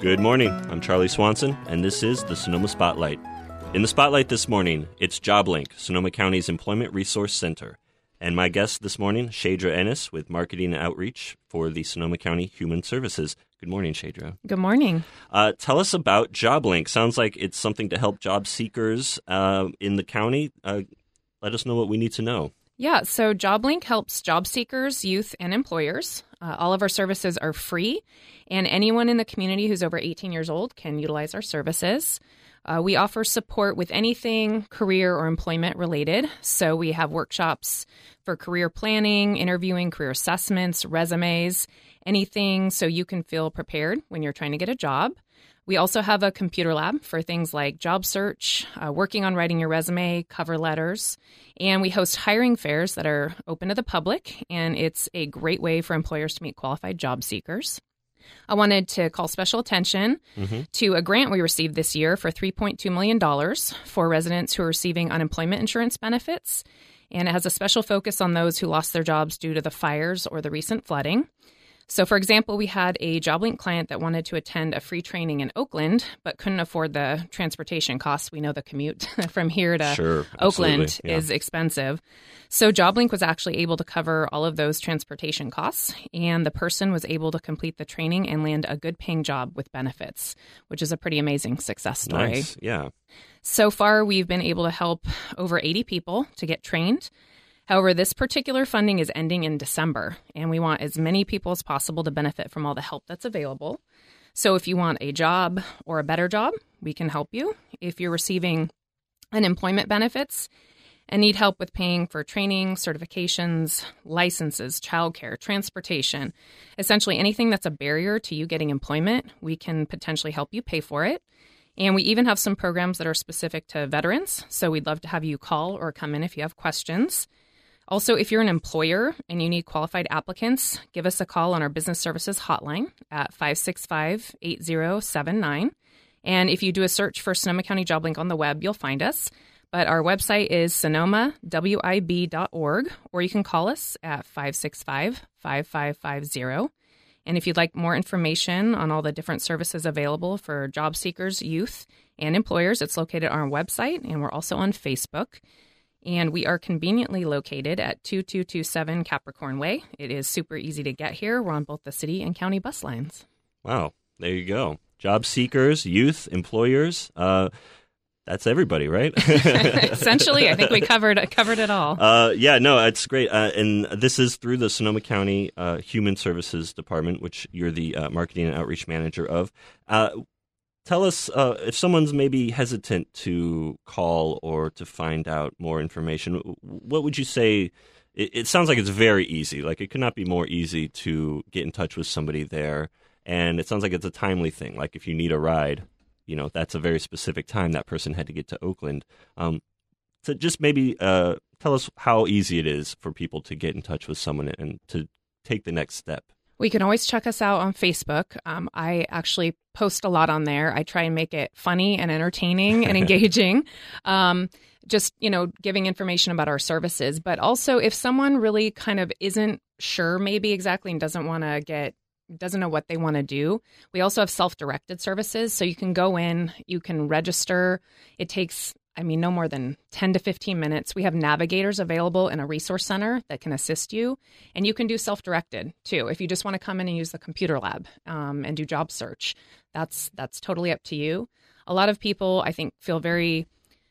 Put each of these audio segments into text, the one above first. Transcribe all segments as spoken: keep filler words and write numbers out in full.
Good morning. I'm Charlie Swanson, and this is the Sonoma Spotlight. In the Spotlight this morning, it's JobLink, Sonoma County's Employment Resource Center. And my guest this morning, Shadra Ennis with Marketing and Outreach for the Sonoma County Human Services. Good morning, Shadra. Good morning. Uh, tell us about JobLink. Sounds like it's something to help job seekers uh, in the county. Uh, let us know what we need to know. Yeah, so JobLink helps job seekers, youth, and employers. Uh, all of our services are free, and anyone in the community who's over eighteen years old can utilize our services. Uh, we offer support with anything career or employment related. So we have workshops for career planning, interviewing, career assessments, resumes, anything so you can feel prepared when you're trying to get a job. We also have a computer lab for things like job search, uh, working on writing your resume, cover letters, and we host hiring fairs that are open to the public, and it's a great way for employers to meet qualified job seekers. I wanted to call special attention mm-hmm. to a grant we received this year for three point two million dollars for residents who are receiving unemployment insurance benefits, and it has a special focus on those who lost their jobs due to the fires or the recent flooding. So, for example, we had a JobLink client that wanted to attend a free training in Oakland, but couldn't afford the transportation costs. We know the commute from here to sure, Oakland yeah. is expensive. So JobLink was actually able to cover all of those transportation costs, and the person was able to complete the training and land a good-paying job with benefits, which is a pretty amazing success story. Nice, yeah. So far, we've been able to help over eighty people to get trained. However, this particular funding is ending in December, and we want as many people as possible to benefit from all the help that's available. So if you want a job or a better job, we can help you. If you're receiving unemployment benefits and need help with paying for training, certifications, licenses, childcare, transportation, essentially anything that's a barrier to you getting employment, we can potentially help you pay for it. And we even have some programs that are specific to veterans, so we'd love to have you call or come in if you have questions. Also, if you're an employer and you need qualified applicants, give us a call on our business services hotline at five six five, eight zero seven nine. And if you do a search for Sonoma County JobLink on the web, you'll find us. But our website is sonoma w i b dot org, or you can call us at five six five, five five five zero. And if you'd like more information on all the different services available for job seekers, youth, and employers, it's located on our website, and we're also on Facebook. And we are conveniently located at two two two seven Capricorn Way. It is super easy to get here. We're on both the city and county bus lines. Wow, there you go. Job seekers, youth, employers, uh, that's everybody, right? Essentially, I think we covered covered it all. Uh, yeah, no, it's great. Uh, and this is through the Sonoma County uh, Human Services Department, which you're the uh, Marketing and Outreach Manager of. Uh, tell us, uh, if someone's maybe hesitant to call or to find out more information, what would you say? It, it sounds like it's very easy. Like, it could not be more easy to get in touch with somebody there. And it sounds like it's a timely thing. Like, if you need a ride, you know, that's a very specific time that person had to get to Oakland. Um, so just maybe uh, tell us how easy it is for people to get in touch with someone and to take the next step. We can always check us out on Facebook. Um, I actually post a lot on there. I try and make it funny and entertaining and engaging. Um, just, you know, giving information about our services. But also, if someone really kind of isn't sure maybe exactly and doesn't want to get doesn't know what they want to do, we also have self-directed services. So you can go in, you can register. It takes, I mean, no more than ten to fifteen minutes. We have navigators available in a resource center that can assist you. And you can do self-directed too. If you just want to come in and use the computer lab um, and do job search, that's that's totally up to you. A lot of people, I think, feel very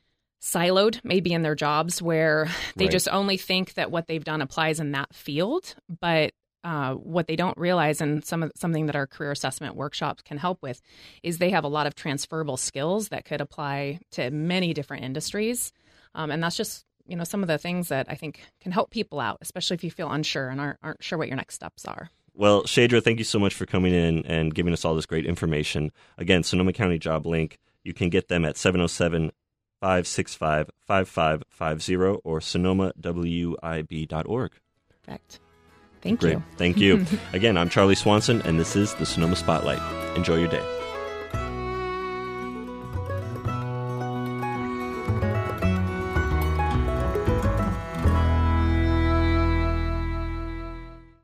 siloed maybe in their jobs where they right. just only think that what they've done applies in that field. But Uh, what they don't realize, and some of, something that our career assessment workshops can help with, is they have a lot of transferable skills that could apply to many different industries. Um, and that's just, you know, some of the things that I think can help people out, especially if you feel unsure and aren't, aren't sure what your next steps are. Well, Shadra, thank you so much for coming in and giving us all this great information. Again, Sonoma County JobLink, you can get them at seven oh seven, five six five, five five five zero or sonoma w i b dot org. Perfect. Thank Great. you. Thank you. Again, I'm Charlie Swanson, and this is the Sonoma Spotlight. Enjoy your day.